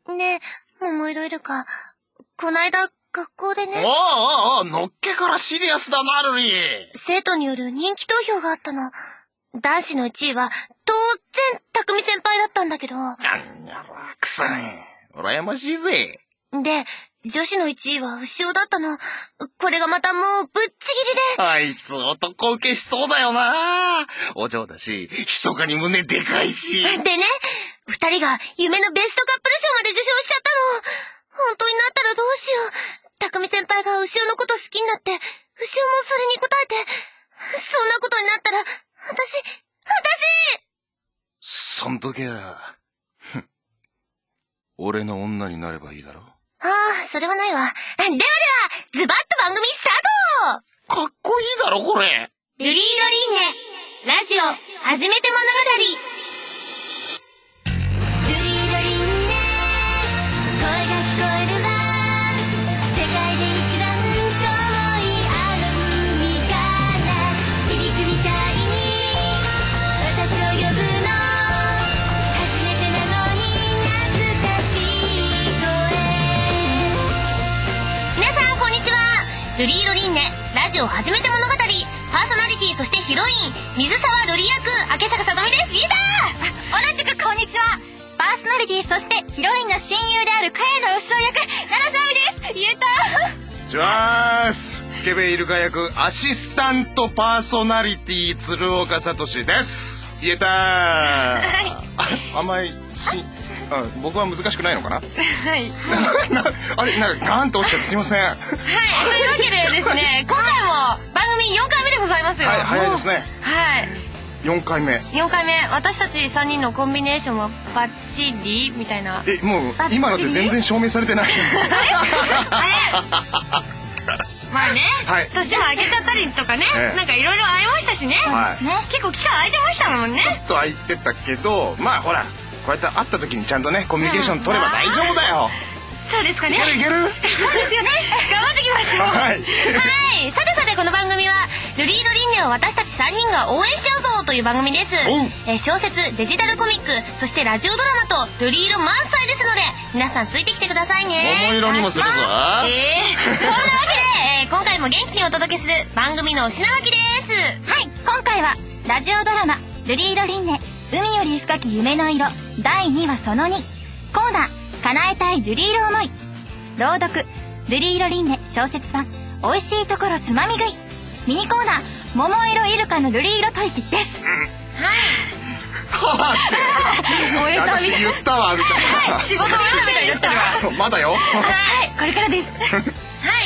ねえ、桃色イルカ。こないだ、学校でね。 おう、のっけからシリアスだな、ルリー。 生徒による人気投票があったの。男子の1位は、当然、匠先輩だったんだけど。 なんやら、くさん。羨ましいぜ。 で、女子の1位は牛尾だったの。これがまたもうぶっちぎりで。 あいつ男受けしそうだよな。お嬢だし、密かに胸でかいし。 でね、2人が夢のベストカップル賞まで受賞しちゃったの。本当になったらどうしよう。匠先輩が牛尾のこと好きになって、牛尾もそれに応えて、そんなことになったら、私。 そん時は、俺の女になればいいだろ。 ああ、それはないわ。では、ズバッと番組スタート！ かっこいいだろ、これ。 ルリードリンネ、ラジオ、初めて物語。ルリードリンネ、声が聞こえるわ。世界で一番遠いあの海から響くみたいに私を呼ぶの。初めてなのに懐かしい声。皆さんこんにちは。ルリードリンネ、ラジオ初めて物語。パーソナリティそしてヒロイン水沢瑠璃役明坂さとみです。イエダー。同じくこんにちは。パーソナリティそしてヒロインの親友である茅野牛尾役奈良さみです。イエダー。 じゃーす。スケベイルカ役アシスタントパーソナリティ鶴岡聡です。言えたー。あんまり僕は難しくないのかな。 はいあれなんかガーンとおっしゃってすいません。はい、 というわけでですね、今回も番組4回目でございますよ。 はい、早いですね。 はい、 4回目。 私たち3人のコンビネーションはバッチリみたいな。 もう今ので全然証明されてない。 まあね、 はい、 年も明けちゃったりとかね、なんかいろいろありましたしね、結構期間空いてましたもんね。 ちょっと空いてたけど、まあほらこうやって会った時にちゃんとねコミュニケーション取れば大丈夫だよ。 そうですかね。 いけるそうですよね。頑張っていきましょう。はい、さてこの番組はルリードリンネを私たち3人が応援しちゃうぞという番組です。小説、デジタルコミック、そしてラジオドラマとルリ色満載ですので皆さんついてきてくださいね。 桃色にもするぞ。そんなわけで、今回も元気にお届けする番組のお品書きです。 はい、今回はラジオドラマルリ色リンネ海より深き夢の色第2話その2コーナー叶えたい瑠璃色思い朗読瑠璃色リンネ小説版美味しいところつまみ食いミニコーナー桃色イルカの瑠璃色吐息です。 私言ったわみたいな。 仕事もやみたいになってるわ。 まだよ。 はい、 これからです。 はい、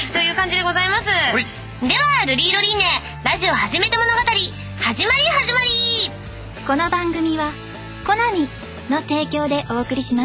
という感じでございます。ではルリ色リンネラジオ初めて物語始まり。 この番組はコナミの提供でお送りします。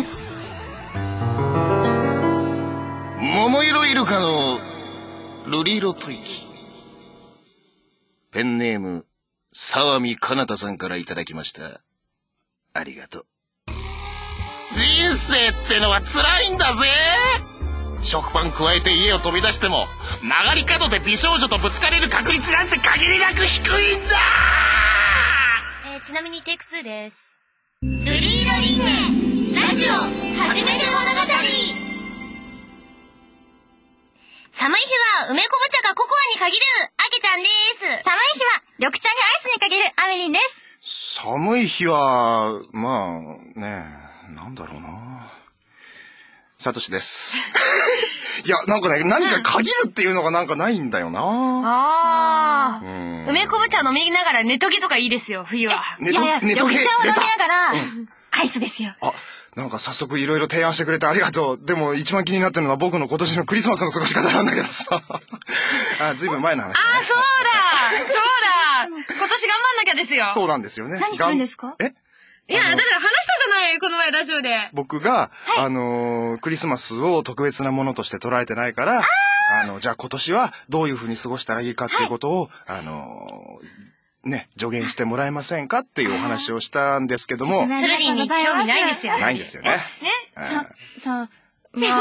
桃色イルカの瑠璃色吐息。ペンネーム沢見かなたさんからいただきました。ありがとう。人生ってのは辛いんだぜ。食パン加えて家を飛び出しても曲がり角で美少女とぶつかれる確率なんて限りなく低いんだ。 ちなみにテイク2です。ルリ色リンネラジオ初めて物語。寒い日は梅昆布茶かココアに限るあけちゃんです。 寒い日は緑茶にアイスに限るアメリンです。 寒い日はまあねなんだろうな。サトシです。いやなんかね何か限るっていうのがなんかないんだよな。 梅昆布茶飲みながら寝とけとかいいですよ冬は。 緑茶を飲みながらアイスですよ。 なんか早速いろいろ提案してくれてありがとう。でも一番気になってるのは僕の今年のクリスマスの過ごし方なんだけどさ。ずいぶん前の話、ね。 そうだ。今年頑張んなきゃですよ。 そうなんですよね。 何するんですか？ いや、だから話したじゃないこの前ラジオで。 僕が、クリスマスを特別なものとして捉えてないから、じゃあ今年はどういう風に過ごしたらいいかっていうことを、助言してもらえませんかっていうお話をしたんですけども。 ツルリンに興味ないんですよ。 ないんですよね。 そう。 なんだよ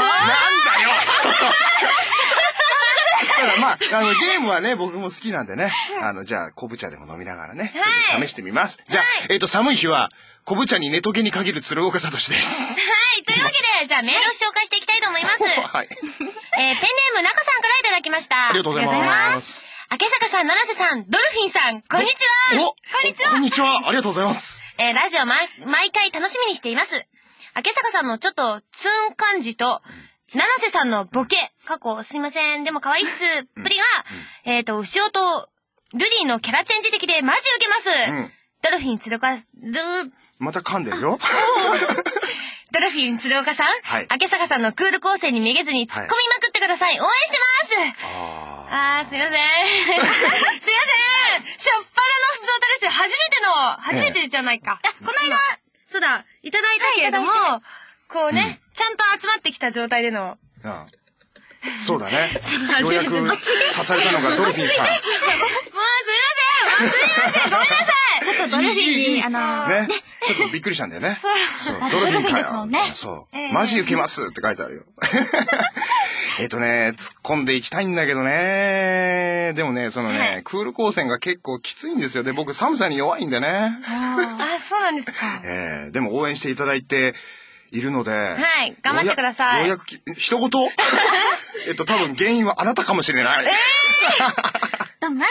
まあ、ゲームはね、僕も好きなんでね。じゃあ、昆布茶でも飲みながらね、試してみます。じゃあ、寒い日は、昆布茶に寝とけに限る鶴岡聡です。 はい、というわけで、 じゃあメールを紹介していきたいと思います。 はい。 ペンネームなこさんからいただきました。 ありがとうございます。 明坂さん、七瀬さん、ドルフィンさん、こんにちは。 こんにちは。こんにちは。ありがとうございます。 ラジオ毎回楽しみにしています。明坂さんのちょっとツン感じと、七瀬さんのボケ、すいません、でも可愛いっす、プリが、牛尾とルリーのキャラチェンジ的でマジ受けます。ドルフィン鶴岡、 また噛んでるよ。 ドルフィン鶴岡さん、明坂さんのクール構成にめげずに突っ込みまくってください。応援してます。すいません。すいません。しょっぱなの普通歌ですよ。初めてじゃないか。この間、そうだ、いただいたけれども、こうね、ちゃんと集まってきた状態での。 そうだね。ようやく足されたのがドルフィンさん。 もうすいません。ごめんなさい。 ちょっとドルフィンに、 ね。ちょっとびっくりしたんだよね。そう。ドルフィンかよ。そう。マジ受けますって書いてあるよ。突っ込んでいきたいんだけどね。でもね、クール光線が結構きついんですよ。で、僕寒さに弱いんでね。 そうなんですか。 でも応援していただいているので。 はい、頑張ってください。 ようやく、一言多分原因はあなたかもしれない。 どうもない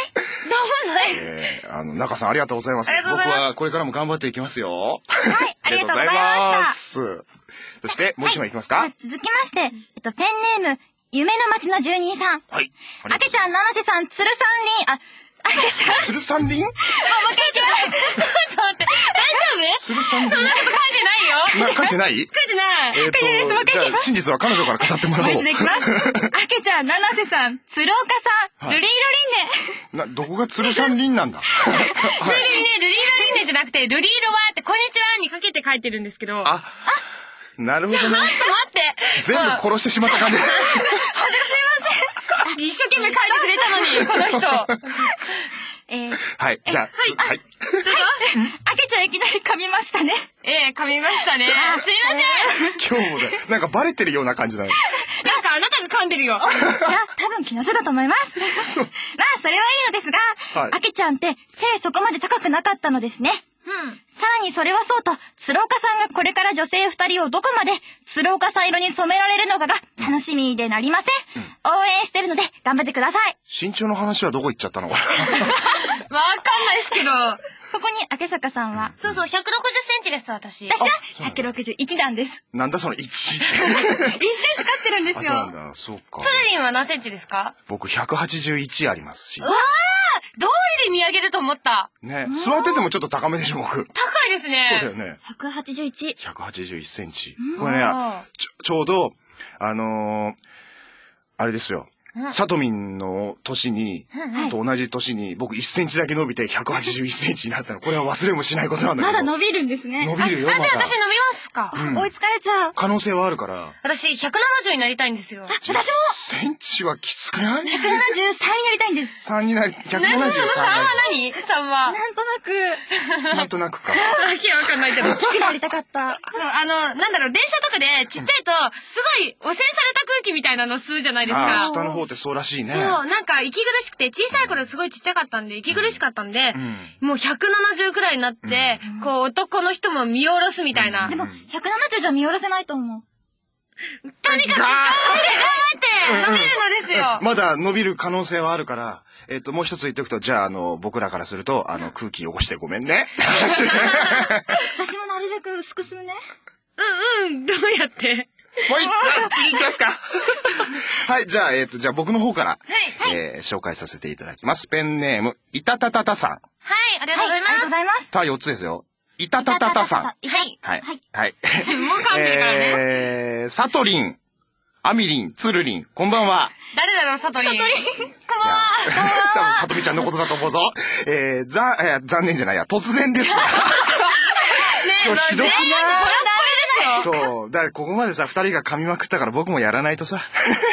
中さんありがとうございます。僕はこれからも頑張っていきますよ。 はい、ありがとうございました。 そして、もう一枚いきますか。 続きまして、ペンネーム、夢の街の住人さん。 はい。 あけちゃん、七瀬さん、鶴三輪、あけちゃん。 鶴三輪？ もう一回いきます。ちょっと待って。大丈夫？ 鶴三輪。 そんなこと書いてないよ。 書いてない？ 書いてない。書いてないです。もう一回いきます。 真実は彼女から語ってもらおう。 もう一度いきます。あけちゃん、七瀬さん、鶴岡さん、ルリーロリンネ。 どこが鶴三輪なんだ？ ルリーロリンネじゃなくて、ルリーロワーって、こんにちはにかけて書いてるんですけど。 なるほどね。 ちょっと待って。 全部殺してしまった感じ。 すいません。一生懸命書いてくれたのに、この人。 はい、じゃあ、はい。 どうぞ。あけちゃんいきなり噛みましたね。 噛みましたね。すいません。 今日もね、なんかバレてるような感じだよ。 なんかあなたが噛んでるよ。いや、 多分気のせいだと思います。まあ、それはいいのですが、あけちゃんって背そこまで高くなかったのですね。さらにそれはそうと、鶴岡さんがこれから女性2人をどこまで鶴岡さん色に染められるのかが楽しみでなりません。応援してるので頑張ってください。 身長の話はどこ行っちゃったのかな。 わかんないですけど。 ここに明坂さんは。 そう、160センチです、私。 私は161なんです。 なんだその1。1センチ勝ってるんですよ。 そうなんだ、そうか。 ツルリンは何センチですか？ 僕181ありますし。 うわー！どうりで見上げると思った。 ね、座っててもちょっと高めでしょ、僕。 高いですね。 そうだよね。 181。 181センチ。これね、ちょうど、あれですよ。サトミンの年に、と同じ年に、僕1センチだけ伸びて181センチになったの。これは忘れもしないことなんだけど。 まだ伸びるんですね。 伸びるよ、まだ。 じゃあ私伸びますか？ 追いつかれちゃう。 可能性はあるから。 私170になりたいんですよ。 私も !10 センチはきつくない？ 173になりたいんです。 3になり、173。 3は何？ 3は。 なんとなくか。 わけわかんないけど。 大きくなりたかった。 そう、なんだろう、電車とかでちっちゃいと、すごい汚染された空気みたいなの吸うじゃないですか。 下の方ってそうらしいね。 そう、なんか息苦しくて、小さい頃すごいちっちゃかったんで、息苦しかったんで、もう170くらいになって、こう男の人も見下ろすみたいな。 でも、170じゃ見下ろせないと思う。 とにかく頑張って伸びるのですよ。 まだ伸びる可能性はあるから、もう一つ言っておくと、じゃあ、僕らからすると、空気汚してごめんね。 私もなるべく薄くするね。 どうやってもう次行きますか。はい、じゃあ、僕の方から、紹介させていただきます。ペンネーム、いたたたたさん。 はい、ありがとうございます。ありがとうございます。 た4つですよ。いたたたたさん。 はい。 はい。 もう噛んでるからね。 サトリン、アミリン、ツルリン、こんばんは。 誰だろう、サトリン。こんばんは。 多分、サトミちゃんのことだと思うぞ。残念じゃないや、突然です。 ねえ、 ひどくない？ そう。 だからここまでさ、二人が噛みまくったから僕もやらないとさ。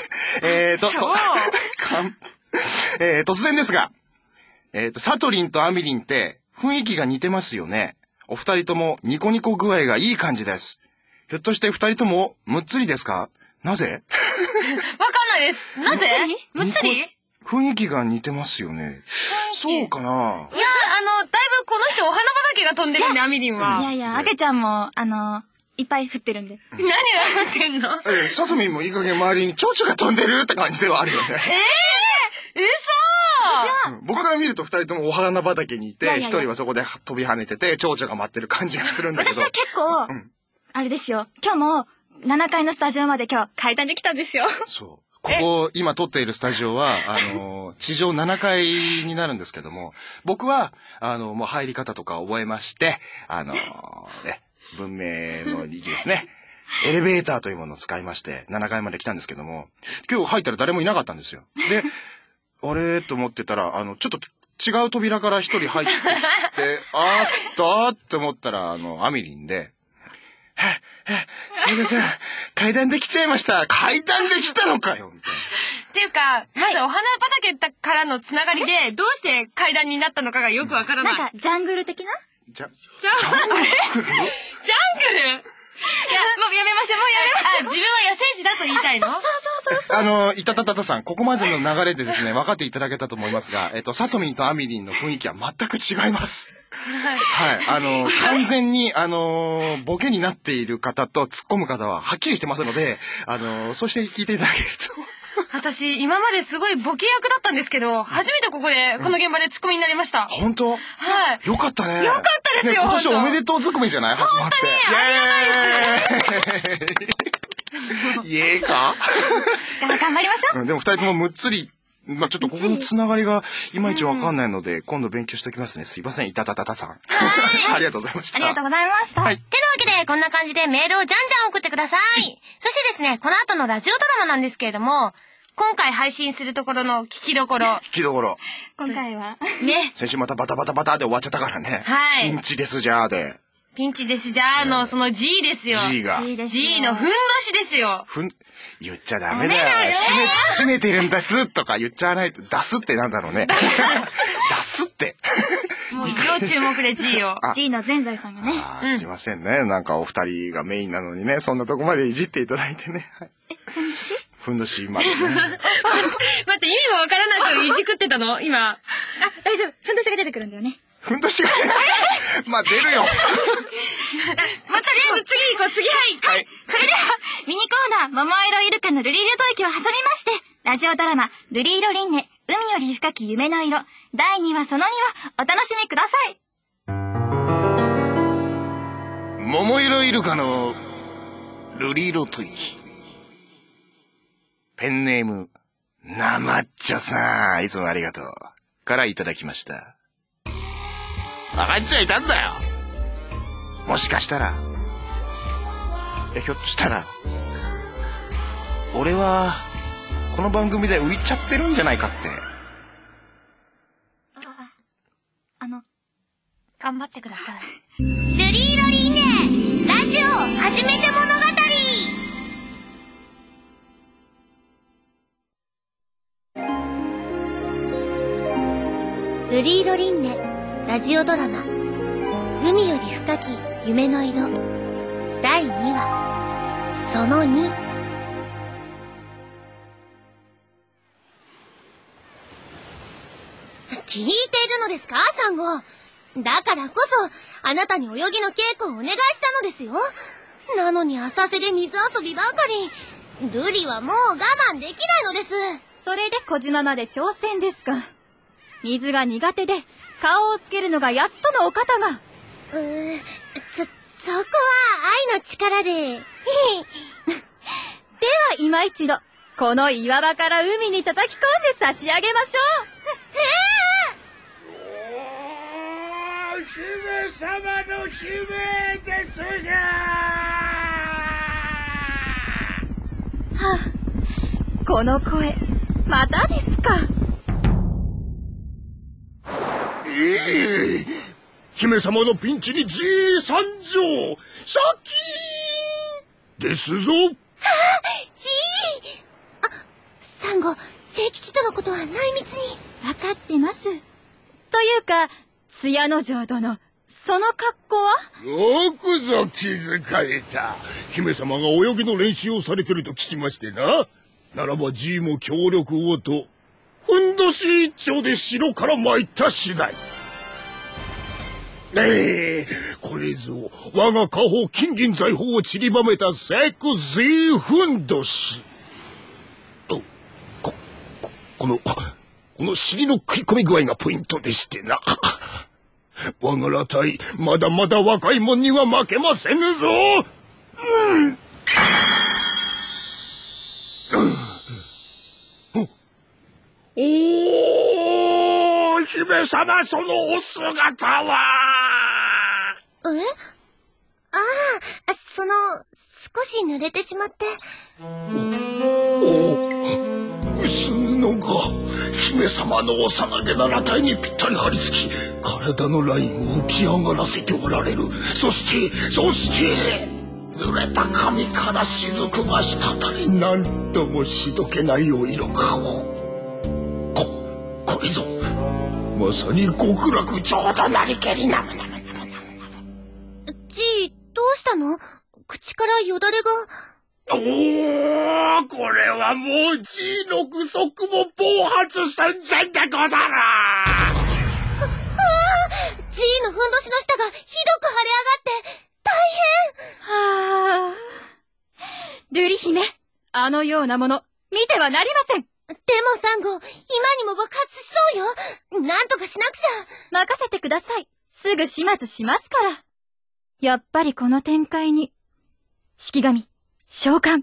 突然ですが、サトリンとアミリンって雰囲気が似てますよね。お二人ともニコニコ具合がいい感じです。ひょっとして二人ともむっつりですか？なぜ？ わかんないです。なぜ？むっつり？ 雰囲気が似てますよね。そうかな？いや、 だいぶこの人お花畑が飛んでるんで、アミリンは。 いやいや、あけちゃんも、 いっぱい降ってるんで。 何が降ってんの？ さとみんもいい加減周りに蝶々が飛んでるって感じではあるよね。 嘘！ 僕から見ると二人ともお花畑にいて、一人はそこで飛び跳ねてて、蝶々が待ってる感じがするんだけど。 私は結構、あれですよ。今日も7階のスタジオまで今日階段で来たんですよ。 そう。ここ、今撮っているスタジオは、地上7階になるんですけども、僕は、もう入り方とか覚えまして、文明の利器ですね。エレベーターというものを使いまして、7階まで来たんですけども、今日入ったら誰もいなかったんですよ。で、あれと思ってたら、ちょっと違う扉から一人入ってきて、あったって思ったら、アミリンで、すみません。階段で来ちゃいました。階段で来たのかよみたいな。 っていうか、まずお花畑からのつながりで、どうして階段になったのかがよくわからない。 なんか、ジャングル的な？ ジャングル？ いや、もうやめましょう、もうやめましょう。自分は野生児だと言いたいの？そう。 いたたたたさん、ここまでの流れでですね、分かっていただけたと思いますが、サトミンとアミリンの雰囲気は全く違います。はい。完全に、ボケになっている方と突っ込む方ははっきりしてますので、そうして聞いていただけると。 私、今まですごいボケ役だったんですけど、初めてここで、この現場でツッコミになりました。 本当？ はい。 よかったね。 よかったですよ、 今年おめでとうツッコミじゃない？始まって。イエーイか頑張りましょう。 でも二人ともむっつり、まあちょっとここのつながりがいまいちわかんないので、今度勉強しておきますね。すいません、いたたたたさん。ありがとうございました。 ありがとうございました。 はい。てなわけで、こんな感じでメールをじゃんじゃん送ってください。そしてですね、この後のラジオドラマなんですけれども、今回配信するところの聞きどころ。 今回はね。 先週またバタバタバタで終わっちゃったからね。 はい。 ピンチですじゃあで。 ピンチですじゃあの、その G ですよ。 G が。 G のふんどしですよ。 言っちゃダメだよ。閉めてるんですとか言っちゃわないと。出すってなんだろうね。出すって。 もう要注目で G を。 G の全財さんがね。 すいませんね。なんかお二人がメインなのにね、そんなとこまでいじっていただいてね。ふんどしまでね。 待って、意味もわからないといじくってたの今。 あ、大丈夫。ふんどしが出てくるんだよね。 ふんどしがまあ出るよ。 まあ、とりあえず次行こう、次はい。 それでは、ミニコーナー、桃色イルカのルリル吐息を挟みまして、ラジオドラマ、ルリ色輪廻、海より深き夢の色、第2話その2話、お楽しみください。 桃色イルカのルリ色吐息。ペンネーム、生っちょさん、いつもありがとう。からいただきました。分かっちゃいたんだよ。もしかしたら、ひょっとしたら、俺は、この番組で浮いちゃってるんじゃないかって。 頑張ってください。 ルリ色輪廻、ラジオ初めて物語。ルリ色輪廻、ラジオドラマ、海より深き夢の色、第2話、その2。聞いているのですか、サンゴ。だからこそ、あなたに泳ぎの稽古をお願いしたのですよ。なのに浅瀬で水遊びばかり。ルリはもう我慢できないのです。 それで小島まで挑戦ですか。水が苦手で、顔をつけるのがやっとのお方が。 そこは愛の力で。では今一度、この岩場から海に叩き込んで差し上げましょう。姫様の悲鳴ですじゃはあ、この声、またですか。 姫様のピンチにじい参上。シャキーンですぞ。 じい。サンゴ、聖吉とのことは内密に。 わかってます。というか、津屋之丞殿、その格好は？ よくぞ気づかれた。姫様が泳ぎの練習をされてると聞きましてな。ならばじいも協力をと、ふんどし一丁で城から参った次第。 これぞ我が家宝金銀財宝を散りばめたセクシーふんどし。この尻の食い込み具合がポイントでしてな。我がら隊まだまだ若い者には負けませぬぞ。おー、姫様、そのお姿は。 少し濡れてしまって。 薄布が姫様のおさなげな裸体にぴったり張り付き、体のラインを浮き上がらせておられる。そして濡れた髪から雫が滴り、なんともしどけないお色顔。これぞまさに極楽浄土なりけりなもの。 じい、どうしたの？口からよだれが。 これはもうじいの具足も暴発寸前でござる。 じいのふんどしの下がひどく腫れ上がって大変。 瑠璃姫、あのようなもの見てはなりません。 でもサンゴ、今にも爆発しそうよ。なんとかしなくちゃ。 任せてください。すぐ始末しますから。やっぱりこの展開に、式神、召喚。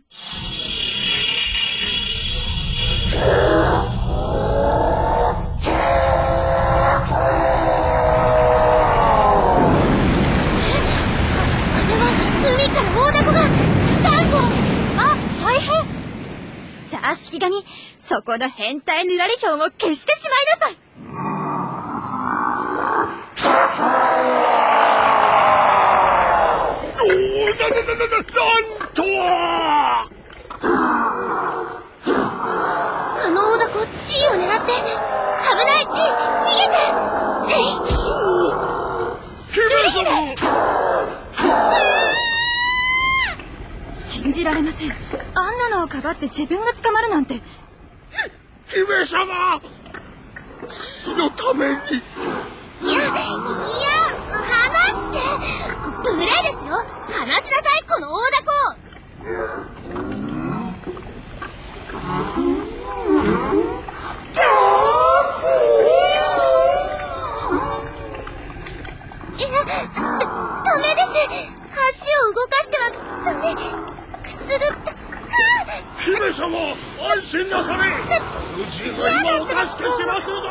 海から大凧がサンゴ。 大変。さあ式神、そこの変態ぬらりひょんを消してしまいなさい。 なんとあの大凧、じいを狙って。危ない、じい、逃げて。 姫様。 信じられません。あんなのをかばって自分が捕まるなんて。 姫様、死のために。 いや、離して。無礼ですよ。離しなさい、この大凧。ダメです。足を動かしてはダメ。くすぐった。 姫様、安心なされ。うちが今お助けしますぞ。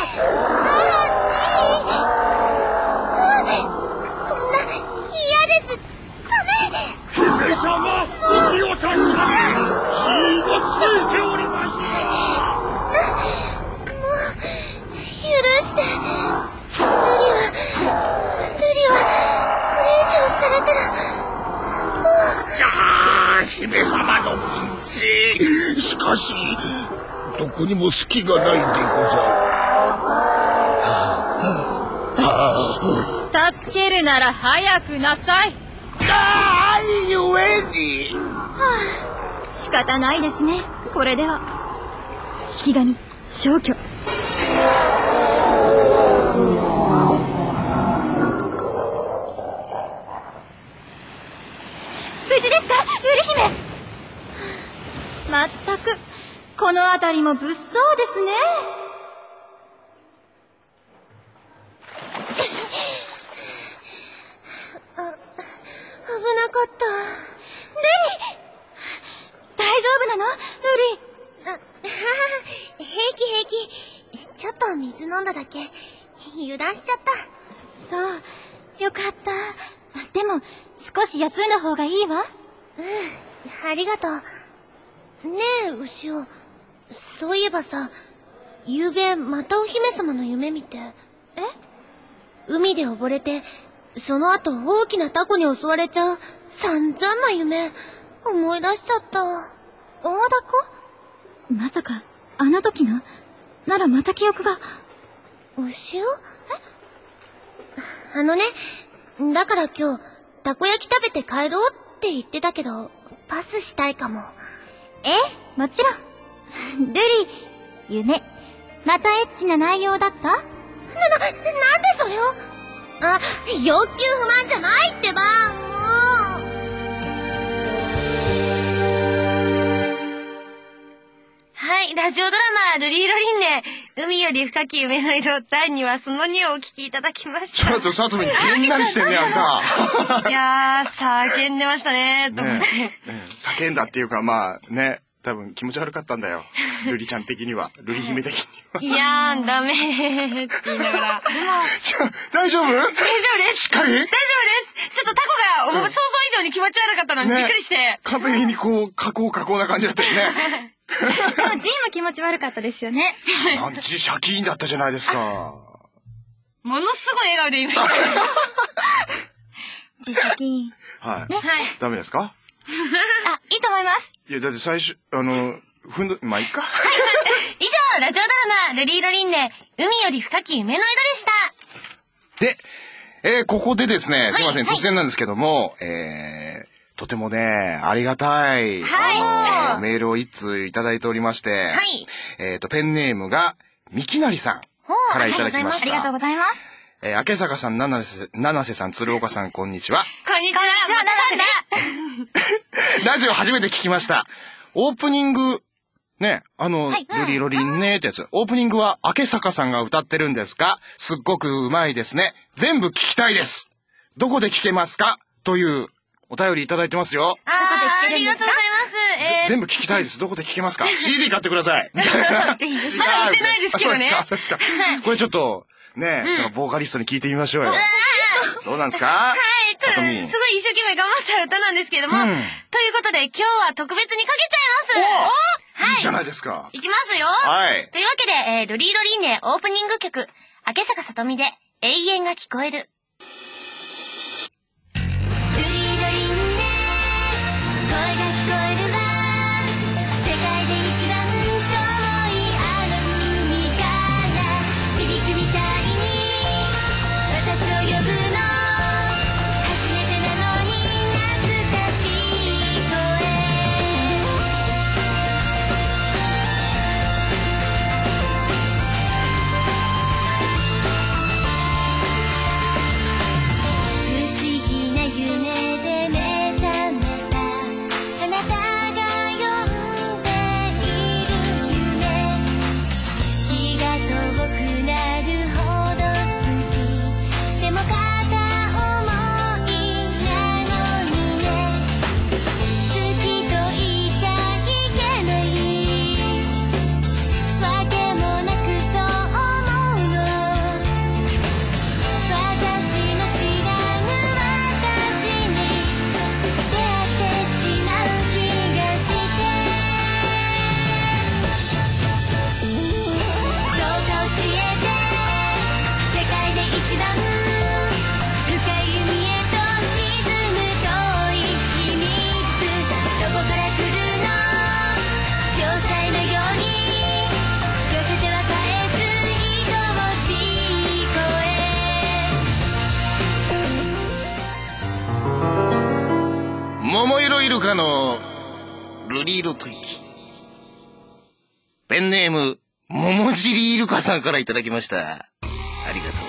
こんな嫌です。ダメ。 姫様、うちを助かり、血がついております。 もう許して。ルリはこれ以上されたらもう。 姫様のピンチ。しかしどこにも隙がないでござる。 助けるなら早くなさい。 ゆえに。 仕方ないですね。これでは。式神、消去。無事ですか、瑠璃姫。まったく、この辺りも物騒ですね。 危なかった。 瑠璃、大丈夫なの？瑠璃。 平気。ちょっと水飲んだだけ。油断しちゃった。 そう、よかった。でも、少し休んだ方がいいわ。 ありがとう。ねえ、牛尾。そういえばさ、昨べまたお姫様の夢見て。海で溺れて、その後大きなタコに襲われちゃう散々な夢、思い出しちゃった。 大凧？まさか、あの時の？ならまた記憶が。 牛尾？だから今日、たこ焼き食べて帰ろうって言ってたけど、パスしたいかも。 もちろん。瑠璃、夢、またエッチな内容だった？ なんでそれを？ あ、欲求不満じゃないってば、もう。 はい、ラジオドラマ、ルリーロリンネ、海より深き夢の色、第2話その2をお聞きいただきました。 ちょっとサトミンげんなりしてんね、あんた。 いやー、叫んでましたね、と思って。 叫んだっていうか、まあね、多分気持ち悪かったんだよ。ルリちゃん的には。ルリ姫的には。 いやー、ダメーって言いながら。でも、 大丈夫？ 大丈夫です。 しっかり？ 大丈夫です。ちょっとタコが、想像以上に気持ち悪かったのにびっくりして。 完璧にこう、加工な感じだったよね。 でも、ジンも気持ち悪かったですよね。 シャキーンだったじゃないですか。 ものすごい笑顔で言いました。 ジシャキーン。 はい。 はい。 ダメですか？ あ、いいと思います。 いや、だって最初、まあ、いいか。 以上、ラジオドラマ、ルリーロリンネ、海より深き夢の色でした。 で、ここでですね、すいません、突然なんですけども、とてもね、ありがたい、メールを一通いただいておりまして、 はい。 ペンネームが、みきなりさんからいただきました。 ありがとうございます。 明坂さん、七瀬さん、鶴岡さん、こんにちは。 こんにちは、 ラジオ初めて聞きました。オープニング、ね、ルリロリンねってやつ。オープニングは明坂さんが歌ってるんですが、すっごくうまいですね。全部聞きたいです。どこで聞けますか？というお便りいただいてますよ。 ありがとうございます。 全部聞きたいです。どこで聞けますか？ CD 買ってください。 まだ売ってないですけどね。 そうですか。これちょっと、ね、そのボーカリストに聞いてみましょうよ。どうなんですか？ はい、ちょっとすごい一生懸命頑張った歌なんですけれども、ということで今日は特別にかけちゃいます。 いいじゃないですか。 いきますよ。 はい。 というわけで、ルリーロリンネオープニング曲、明坂さとみで永遠が聞こえる。 ルリーロリンネ、声が聞こえるわ。世界で一番遠いあの海から響くみたいに私を呼ぶの。初めてなのに懐かしい声。不思議な夢で目覚めたあなたが呼んでいる夢。気が遠くなるほど好き。でも片思いなのにね。好きと言っちゃいけないわけもなくそう思うの。私の知らぬ私に出会ってしまう気がして。どうか教えて。世界で一番深い海へと沈む遠い秘密。どこから来るの？詳細のように寄せては返す愛しい声。 桃色イルカのルリ色吐息。ペンネーム、桃尻イルカさんからいただきました。ありがと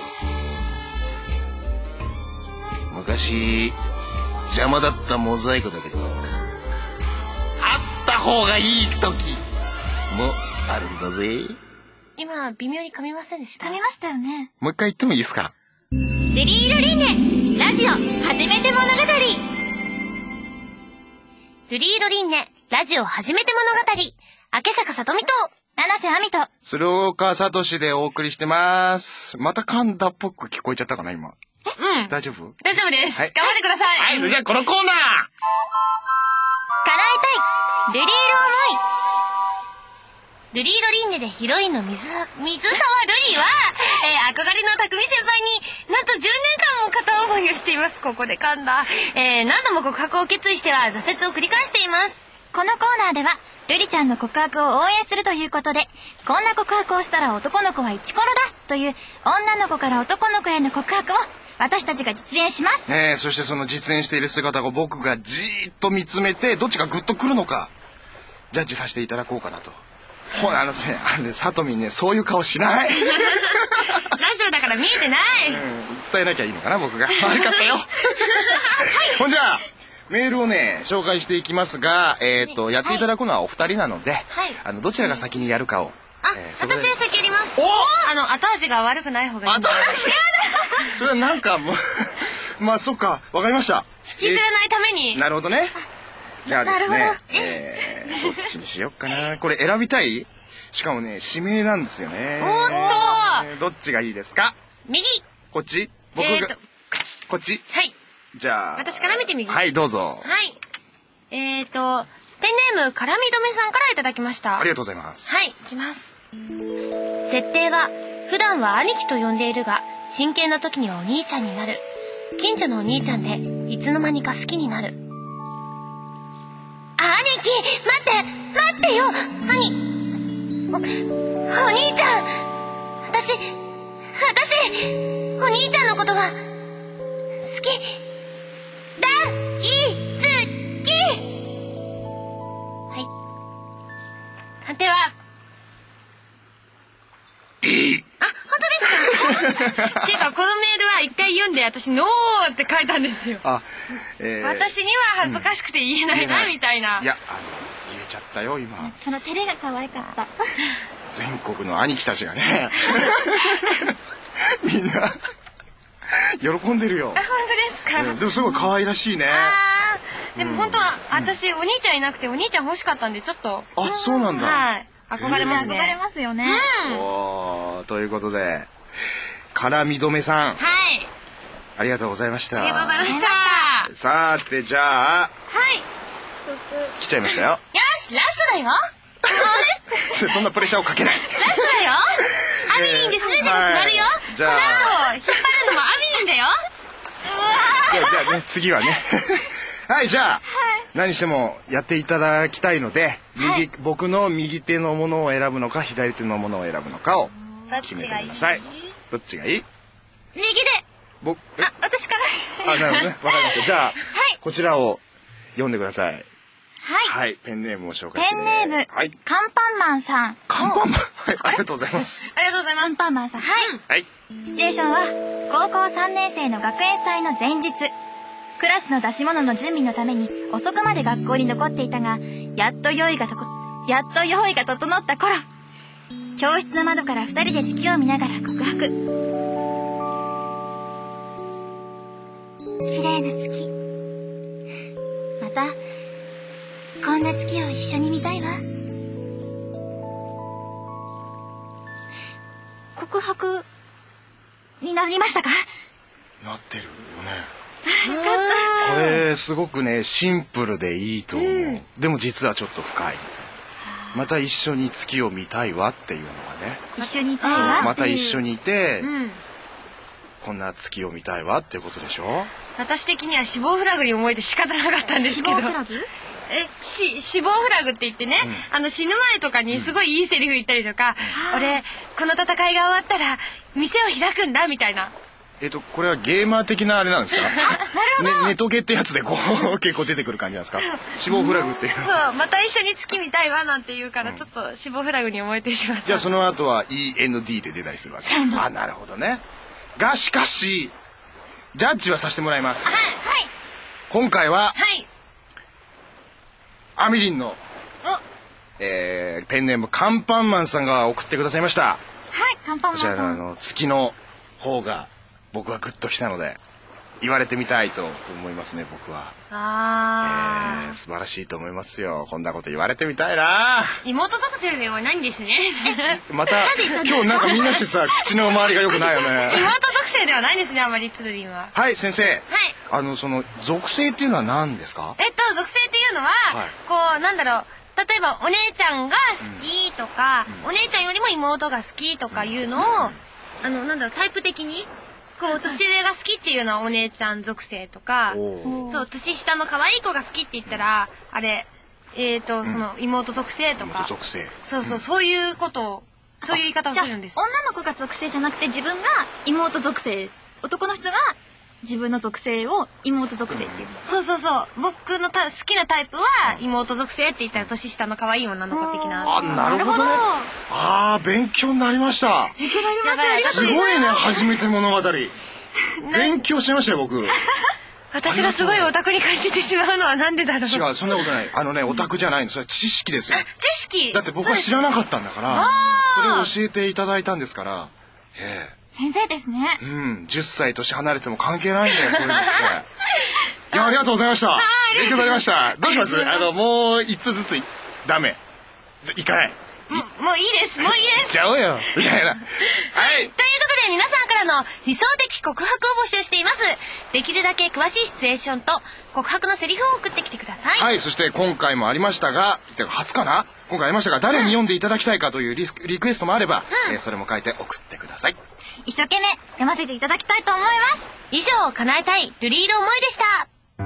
う。昔、邪魔だったモザイクだけど、あった方がいい時もあるんだぜ。 今、微妙に噛みませんでした？ 噛みましたよね。 もう一回言ってもいいですか？ ルリーロリンネラジオ初めて物語。 ルリーロリンネラジオ初めて物語、明坂さとみと七瀬亜美と鶴岡聡でお送りしてます。また噛んだっぽく聞こえちゃったかな今。 うん。 大丈夫？ 大丈夫です。 はい頑張ってください。 はい、じゃあこのコーナー。 叶えたいルリーロルリーロリンネでヒロインの水沢ルリは、憧れの匠先輩になんと10年間も片思いをしています。ここで噛んだ。何度も告白を決意しては挫折を繰り返しています。 このコーナーではルリちゃんの告白を応援するということで、こんな告白をしたら男の子はイチコロだという女の子から男の子への告白を私たちが実演します。 そしてその実演している姿を僕がじーっと見つめて、どっちがグッとくるのかジャッジさせていただこうかなと。 さとみんね、そういう顔しない。 ラジオだから見えてない。 伝えなきゃいいのかな、僕が。悪かったよ。ほんじゃあ、メールをね、紹介していきますが、やっていただくのはお二人なので、どちらが先にやるかを。 私は先やります。後味が悪くない方がいい。後味それはなんかもう、まあそっか、わかりました。 引きずらないために。 なるほどね。じゃあですね、どっちにしよっかな。これ選びたい？しかもね、指名なんですよね。どっちがいいですか？ 右。 こっち？僕が、こっち？ はい。 じゃあ。 私から見て右。 はい、どうぞ。 はい。ペンネーム、からみどめさんからいただきました。 ありがとうございます。 はい、いきます。設定は、普段は兄貴と呼んでいるが、真剣な時にはお兄ちゃんになる。近所のお兄ちゃんで、いつの間にか好きになる。兄貴、待ってよ、お兄ちゃん。私、お兄ちゃんのことが、好き、大好き。はい。判定は、本当ですか？っていうか、このメールは一回読んで、私、ノーって書いたんですよ。私には恥ずかしくて言えないな、みたいな。 いや、言えちゃったよ、今。 その照れが可愛かった。 全国の兄貴たちがね、みんな、喜んでるよ。 本当ですか？ でもすごい可愛らしいね。 でも本当は、私、お兄ちゃんいなくて、お兄ちゃん欲しかったんで、ちょっと。 そうなんだ。 はい。憧れますね。 憧れますよね。 ということで、からみどめさん。 はい。 ありがとうございました。 ありがとうございました。 さて、じゃあ。 はい。 来ちゃいましたよ。 よし、ラストだよ。 そんなプレッシャーをかけない。 ラストだよ。アミリンで全てが決まるよ。 じゃあ。 この後、引っ張るのもアミリンだよ。 じゃあね、次はね。はい、じゃあ、何してもやっていただきたいので、僕の右手のものを選ぶのか、左手のものを選ぶのかを決めてください。どっちがいい？ 右で。私から。 なるほどね。わかりました。じゃあ、こちらを読んでください。はい。ペンネームを紹介して。 ペンネーム、カンパンマンさん。 カンパンマン？はい、ありがとうございます。 ありがとうございます。 カンパンマンさん。 はい。 シチュエーションは、高校3年生の学園祭の前日。クラスの出し物の準備のために遅くまで学校に残っていたが、やっと用意が整った頃、教室の窓から2人で月を見ながら告白。綺麗な月。また、こんな月を一緒に見たいわ。告白になりましたか？ なってるよね。これすごくね、シンプルでいいと思う。でも実はちょっと深い。また一緒に月を見たいわっていうのがね。 一緒にいたいわ。 また一緒にいて、こんな月を見たいわっていうことでしょ？ 私的には死亡フラグに思えて仕方なかったんですけど。死亡フラグ？死亡フラグって言ってね、死ぬ前とかにすごいいいセリフ言ったりとか、俺、この戦いが終わったら、店を開くんだ、みたいな。 これはゲーマー的なあれなんですか？ネトゲってやつでこう結構出てくる感じなんですか？死亡フラグっていう。 そう、また一緒に月見たいわなんて言うから、ちょっと死亡フラグに思えてしまった。 じゃあその後は END で出たりするわけ。なるほどね。がしかし、ジャッジはさせてもらいます。 はい。 今回は、 はい。 アミリンの、ペンネームカンパンマンさんが送ってくださいました。 はい、カンパンマンさん。 こちらの月の方が、僕はグッときたので言われてみたいと思いますね。僕は素晴らしいと思いますよ。こんなこと言われてみたいな。 妹属性ではないんですね。 また今日なんかみんなしてさ、口の周りが良くないよね。 妹属性ではないですね、あまりつるりんは。 はい、先生。その属性っていうのは何ですか？ 属性っていうのは、こうなんだろう、例えばお姉ちゃんが好きとか、お姉ちゃんよりも妹が好きとかいうのを、なんだろう、タイプ的にこう年上が好きっていうのはお姉ちゃん属性とか、そう年下の可愛い子が好きって言ったらあれその妹属性とか、 属性。 そういうことを、そういう言い方をするんです。 女の子が属性じゃなくて自分が妹属性、男の人が自分の属性を妹属性って言う。そう。僕の好きなタイプは妹属性って言ったら年下の可愛い女の子的な。 あ、なるほどね。勉強になりました。すごいね、初めて物語。勉強しましたよ、僕。 私がすごいオタクに感じてしまうのはなんでだろう。 違う、そんなことない。オタクじゃないの。それは知識ですよ。 知識。 だって僕は知らなかったんだから、それを教えていただいたんですから。 先生ですね。 10歳年離れても関係ないんだよ、そういうのって。いや、ありがとうございました。勉強になりました。どうします？もう5つずつ、ダメ。いかない。 もういいです。 いっちゃおうよ。みたいな。はい。 ということで皆さんからの理想的告白を募集しています。できるだけ詳しいシチュエーションと告白のセリフを送ってきてください。 はい、そして今回もありましたが、初かな？今回ありましたが、誰に読んでいただきたいかというリクエストもあれば、それも書いて送ってください。 一生懸命読ませていただきたいと思います。 以上、叶えたい瑠璃色思いでした。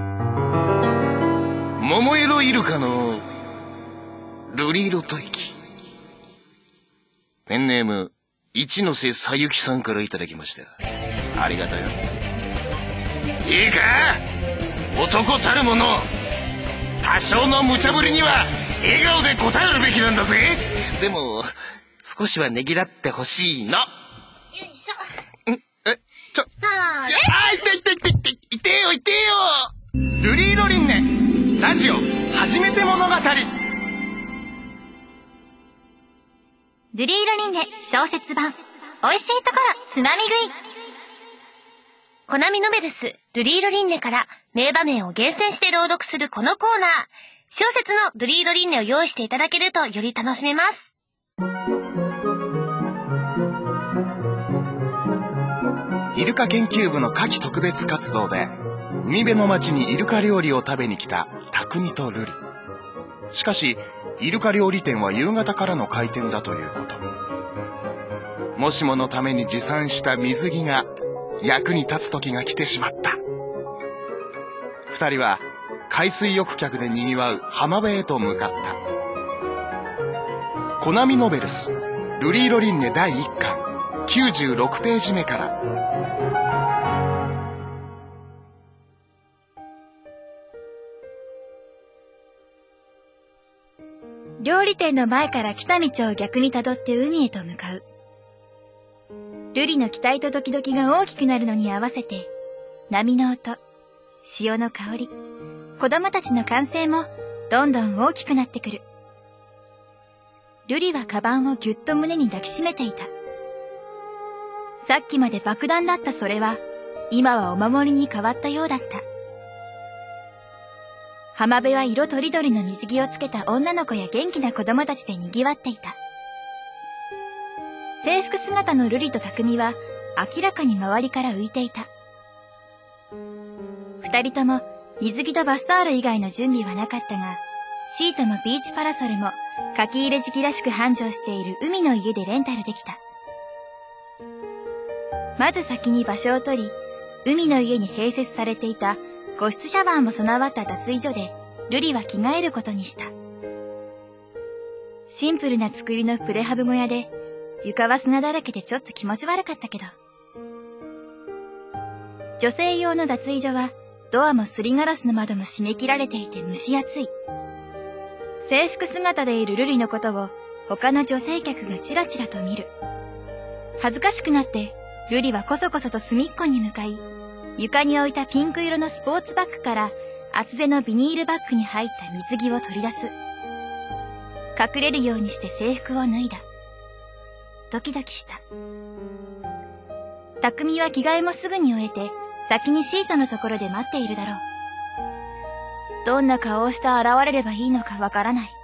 桃色イルカの瑠璃色吐息。ペンネーム一ノ瀬さゆきさんからいただきました。ありがとうよ。いいか、男たるもの、多少の無茶ぶりには笑顔で答えるべきなんだぜ。でも少しはねぎらってほしいの。 よいしょ。 痛いよ。瑠璃色輪廻ラジオ初めて物語。 瑠璃色輪廻小説版、美味しいところつまみ食い。 コナミノベルス瑠璃色輪廻から名場面を厳選して朗読するこのコーナー。小説の瑠璃色輪廻を用意していただけるとより楽しめます。 イルカ研究部の夏季特別活動で海辺の町にイルカ料理を食べに来た匠と瑠璃。しかしイルカ料理店は夕方からの開店だということ。もしものために持参した水着が役に立つ時が来てしまった。二人は海水浴客で賑わう浜辺へと向かった。コナミノベルス瑠璃色輪廻第1巻96ページ目から。 料理店の前から来た道を逆にたどって海へと向かう。瑠璃の期待とドキドキが大きくなるのに合わせて、波の音、潮の香り、子供たちの歓声もどんどん大きくなってくる。瑠璃はカバンをぎゅっと胸に抱きしめていた。さっきまで爆弾だったそれは、今はお守りに変わったようだった。浜辺は色とりどりの水着をつけた女の子や元気な子供たちで賑わっていた。制服姿の瑠璃と匠は明らかに周りから浮いていた。二人とも水着とバスタオル以外の準備はなかったが、シートもビーチパラソルも書き入れ時期らしく繁盛している海の家でレンタルできた。まず先に場所を取り、海の家に併設されていた個室シャワーも備わった脱衣所で瑠璃は着替えることにした。シンプルな作りのプレハブ小屋で、床は砂だらけでちょっと気持ち悪かったけど。女性用の脱衣所はドアもすりガラスの窓も閉め切られていて蒸し暑い。制服姿でいる瑠璃のことを他の女性客がちらちらと見る。恥ずかしくなって瑠璃はこそこそと隅っこに向かい、床に置いたピンク色のスポーツバッグから厚手のビニールバッグに入った水着を取り出す。隠れるようにして制服を脱いだ。ドキドキした。匠は着替えもすぐに終えて、先にシートのところで待っているだろう。どんな顔をして現れればいいのかわからない。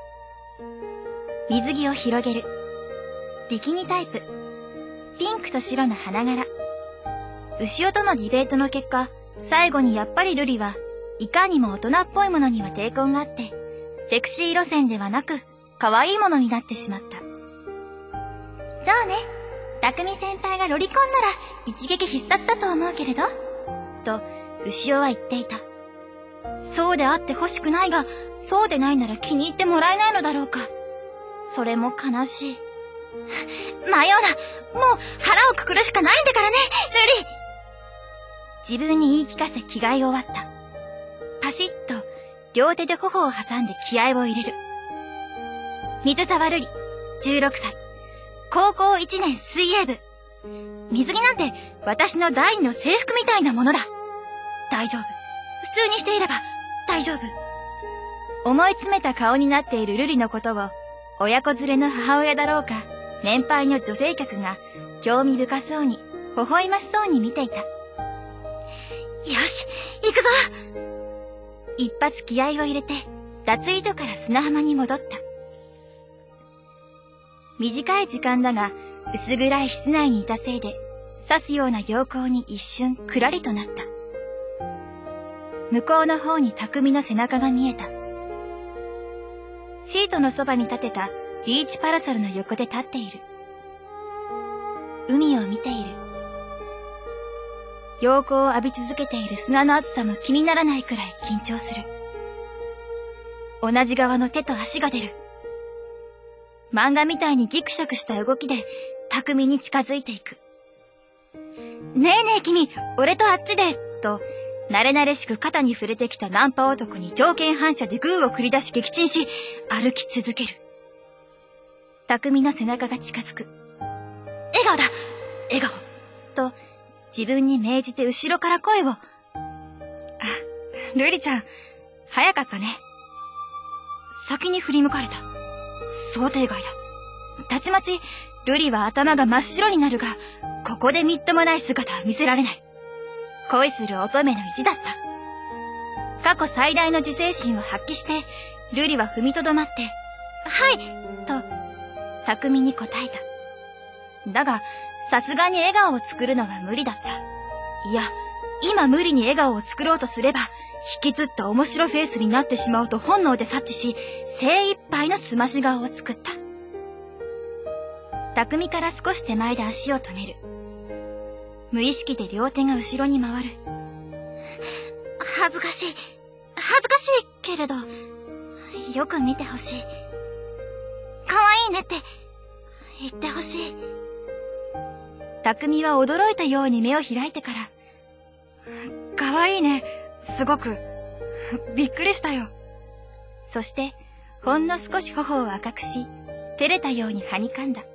水着を広げる。ビキニタイプ。ピンクと白の花柄。牛尾とのディベートの結果、最後にやっぱり瑠璃はいかにも大人っぽいものには抵抗があって、セクシー路線ではなく、可愛いものになってしまった。そうね。匠先輩がロリコンなら一撃必殺だと思うけれどと、牛尾は言っていた。そうであってほしくないが、そうでないなら気に入ってもらえないのだろうか。それも悲しい。迷うな。もう腹をくくるしかないんだからね、瑠璃。 自分に言い聞かせ着替え終わった。パシッと両手で頬を挟んで気合を入れる。水沢瑠璃、16歳。高校1年水泳部。水着なんて私の第二の制服みたいなものだ。大丈夫。普通にしていれば大丈夫。思い詰めた顔になっている瑠璃のことを、親子連れの母親だろうか、年配の女性客が興味深そうに、微笑ましそうに見ていた。よし、行くぞ。一発気合を入れて、脱衣所から砂浜に戻った。短い時間だが、薄暗い室内にいたせいで、刺すような陽光に一瞬くらりとなった。向こうの方に匠の背中が見えた。シートのそばに立てたビーチパラソルの横で立っている。海を見ている。陽光を浴び続けている砂の厚さも気にならないくらい緊張する。同じ側の手と足が出る。漫画みたいにギクシャクした動きで匠に近づいていく。ねえねえ君、俺とあっちで、と、慣れ慣れしく肩に触れてきたナンパ男に条件反射でグーを繰り出し撃沈し、歩き続ける。匠の背中が近づく。笑顔だ、笑顔、と、自分に命じて後ろから声を。あ、瑠璃ちゃん、早かったね。先に振り向かれた。想定外だ。たちまち、瑠璃は頭が真っ白になるが、ここでみっともない姿は見せられない。恋する乙女の意地だった。過去最大の自制心を発揮して、瑠璃は踏みとどまって、はい、と、巧みに答えた。だが、さすがに笑顔を作るのは無理だった。いや、今無理に笑顔を作ろうとすれば、引きずった面白フェイスになってしまうと本能で察知し、精一杯のすまし顔を作った。匠から少し手前で足を止める。無意識で両手が後ろに回る。恥ずかしいけれど、よく見てほしい。可愛いねって言ってほしい。匠は驚いたように目を開いてから、可愛いね、すごく。びっくりしたよ。そして、ほんの少し頬を赤くし、照れたようにはにかんだ。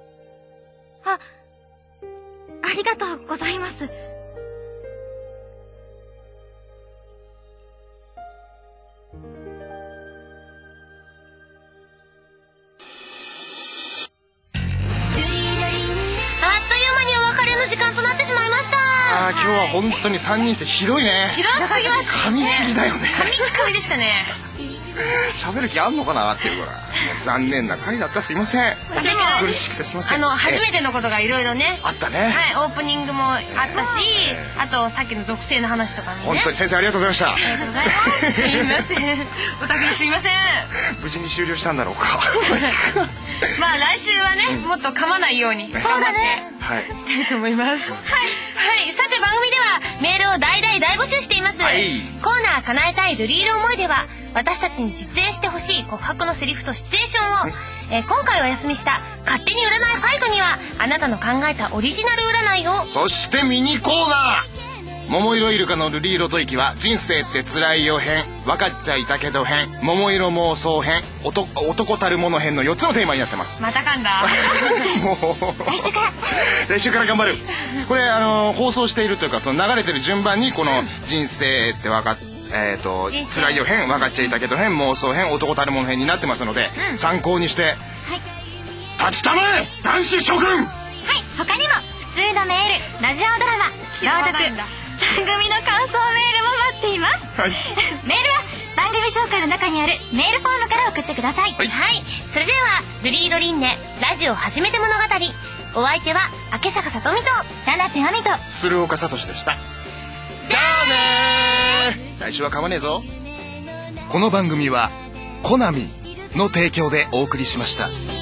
ありがとうございます。 今日は本当に3人してひどいね。 ひどすぎましたね。 噛みすぎだよね。 噛みでしたね。 喋る気あんのかなっていうぐらい残念な回だった。すいません。 でも苦しくてすいません。 初めてのことがいろいろねあったね。 はい、オープニングもあったし、あとさっきの属性の話とかもね。 本当に先生ありがとうございました。 ありがとうございます。すいません、お宅にすいません。 無事に終了したんだろうか。 まあ来週はね、もっと噛まないように頑張っていきたいと思います。はい、さて番組ではメールを大募集しています。コーナー叶えたい瑠璃色思いでは、私たちに実演してほしい告白のセリフとシチュエーションを、今回お休みした勝手に占いファイトにはあなたの考えたオリジナル占いを、 そしてミニコーナー桃色イルカの瑠璃色吐息は、人生って辛いよ編、分かっちゃいたけど編、桃色妄想編、男たるもの編の4つのテーマになってます。 また噛んだ。 もう来週から頑張る。これ放送しているというか、その流れてる順番にこの人生って分かっ辛いよ編、分かっちゃいたけど編、妄想編、男たるもの編になってますので、参考にして、立ちたまえ男子諸君。 はい、他にも普通のメール、ラジオドラマ、朗読、番組の感想メールも待っています。メールは番組紹介の中にあるメールフォームから送ってください。 はい、それでは瑠璃色輪廻ラジオ初めて物語、お相手は明坂さとみと七瀬亜美と鶴岡聡でした。じゃあねー。来週は噛まねえぞ。この番組はコナミの提供でお送りしました。